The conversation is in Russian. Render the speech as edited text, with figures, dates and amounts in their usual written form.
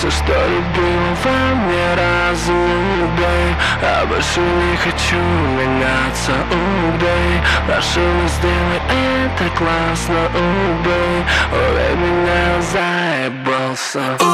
все, что любила во мне, разум убей. А больше не хочу меняться, убей. Прошу, не сделай это классно, убей. Убей меня, заебался.